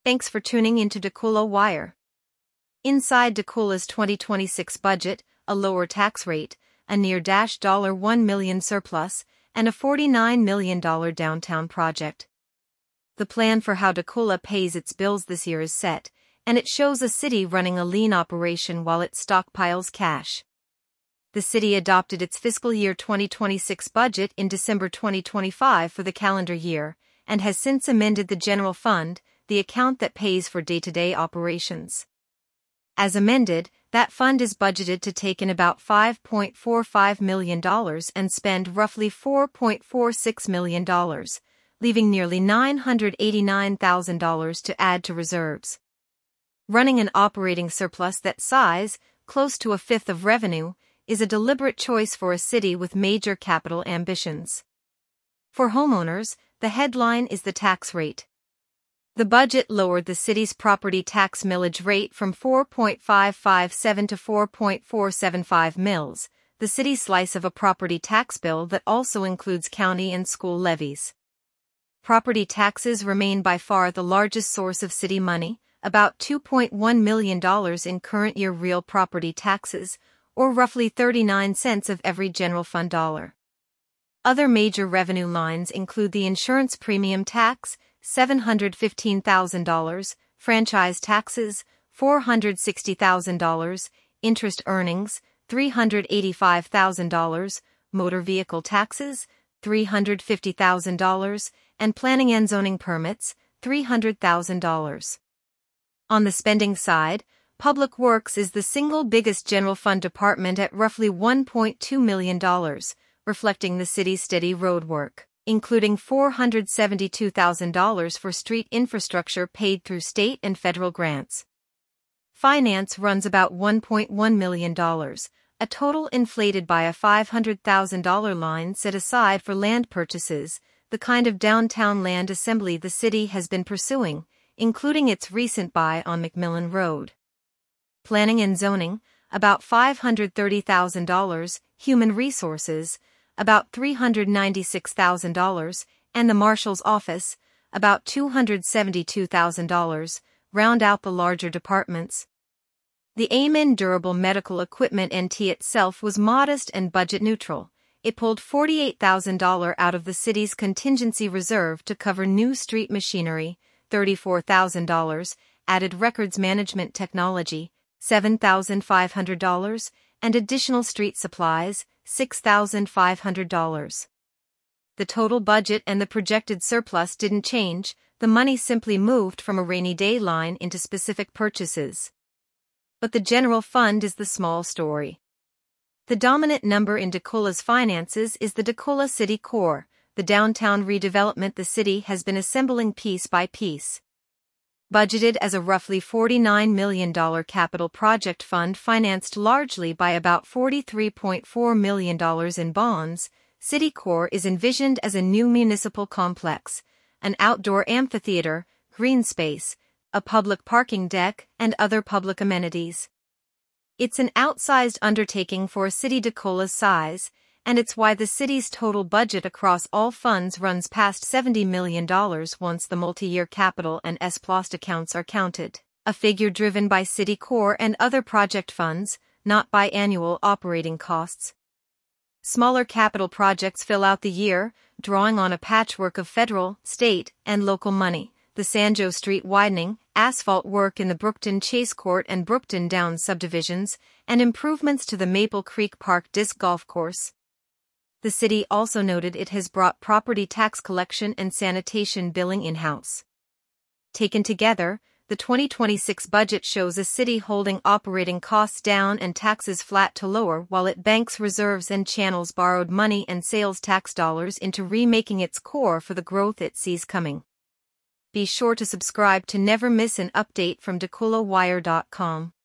Thanks for tuning into Dakula Wire. Inside Dakula's 2026 budget, a lower tax rate, a near $1 million surplus, and a $49 million downtown project. The plan for how Dakula pays its bills this year is set, and it shows a city running a lean operation while it stockpiles cash. The city adopted its fiscal year 2026 budget in December 2025 for the calendar year, and has since amended the general fund, the account that pays for day-to-day operations. As amended, that fund is budgeted to take in about $5.45 million and spend roughly $4.46 million, leaving nearly $989,000 to add to reserves. Running an operating surplus that size, close to a fifth of revenue, is a deliberate choice for a city with major capital ambitions. For homeowners, the headline is the tax rate. The budget lowered the city's property tax millage rate from 4.557 to 4.475 mils, the city's slice of a property tax bill that also includes county and school levies. Property taxes remain by far the largest source of city money, about $2.1 million in current year real property taxes, or roughly 39 cents of every general fund dollar. Other major revenue lines include the insurance premium tax, $715,000, franchise taxes, $460,000, interest earnings, $385,000, motor vehicle taxes, $350,000, and planning and zoning permits, $300,000. On the spending side, Public Works is the single biggest general fund department at roughly $1.2 million, reflecting the city's steady road work, including $472,000 for street infrastructure paid through state and federal grants. Finance runs about $1.1 million, a total inflated by a $500,000 line set aside for land purchases, the kind of downtown land assembly the city has been pursuing, including its recent buy on McMillan Road. Planning and zoning, about $530,000, human resources, about $396,000, and the marshal's office, about $272,000, round out the larger departments. The Amen Durable Medical Equipment NT itself was modest and budget neutral. It pulled $48,000 out of the city's contingency reserve to cover new street machinery, $34,000, added records management technology, $7,500, and additional street supplies, $6,500. The total budget and the projected surplus didn't change, the money simply moved from a rainy day line into specific purchases. But the general fund is the small story. The dominant number in Dakula's finances is the Dakula City Core, the downtown redevelopment the city has been assembling piece by piece. Budgeted as a roughly $49 million capital project fund financed largely by about $43.4 million in bonds, City Core is envisioned as a new municipal complex, an outdoor amphitheater, green space, a public parking deck, and other public amenities. It's an outsized undertaking for a city Dakula's size, and it's why the city's total budget across all funds runs past $70 million once the multi-year capital and S-Plus accounts are counted, a figure driven by City Core and other project funds, not by annual operating costs. Smaller capital projects fill out the year, drawing on a patchwork of federal, state, and local money, the Sanjo Street widening, asphalt work in the Brookton Chase Court and Brookton Downs subdivisions, and improvements to the Maple Creek Park Disc Golf Course. The city also noted it has brought property tax collection and sanitation billing in-house. Taken together, the 2026 budget shows a city holding operating costs down and taxes flat to lower while it banks reserves and channels borrowed money and sales tax dollars into remaking its core for the growth it sees coming. Be sure to subscribe to never miss an update from DakulaWire.com.